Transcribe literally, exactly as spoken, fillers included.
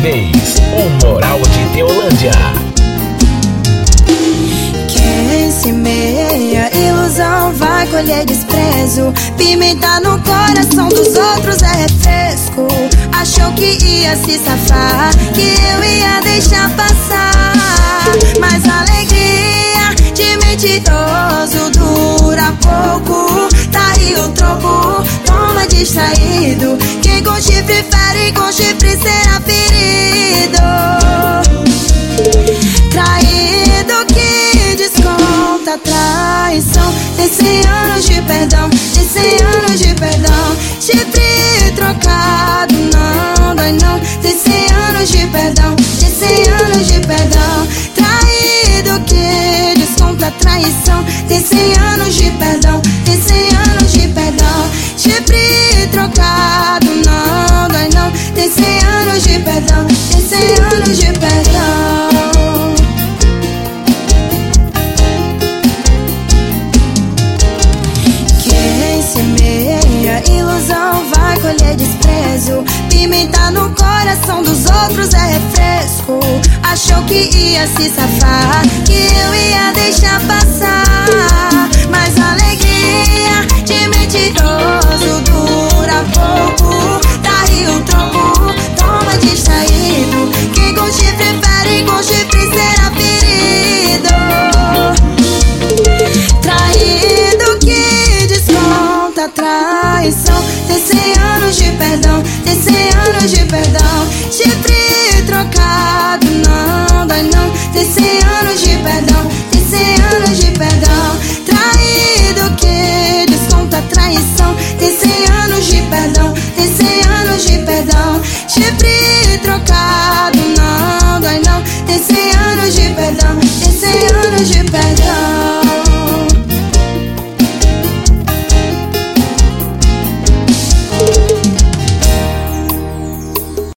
Bebês, o Moral de Teolândia. Quem semeia ilusão vai colher desprezo. Pimenta no coração dos outros é refresco. Achou que ia se safar, que eu ia deixar passar. Mas a alegria de mentiroso dura pouco. Tá aí o troco, toma distraído. Quem com chifre fere, com chifre será ferido. Traído que desconta a traição. Tem cem anos de perdão, tem cem anos de perdão. Chifre trocado não dói não. Tem cem anos de perdão, tem cem anos de perdão. Traído que desconta a traição. Tem cem anos de perdão, tem cem anos de perdão. Chifre trocado não dói não. Tem cem anos de perdão, tem cem anos de perdão. Ilusão vai colher desprezo. Pimenta no coração dos outros é refresco. Achou que ia se safar, que eu ia deixar passar. Mas a alegria de mentiroso dura pouco. Tá aí o troco, toma distraído. Quem com chifre fere, com chifre será ferido. Traído que desconta a traição. Tem cem anos de perdão, tem cem anos de perdão. Chifre trocado não dói não. Tem cem anos de perdão, tem cem anos de perdão. Traído que desconta a traição. Tem cem anos de perdão, tem cem anos de perdão. Chifre trocado não dói não. Tem cem anos de perdão, tem cem anos de perdão.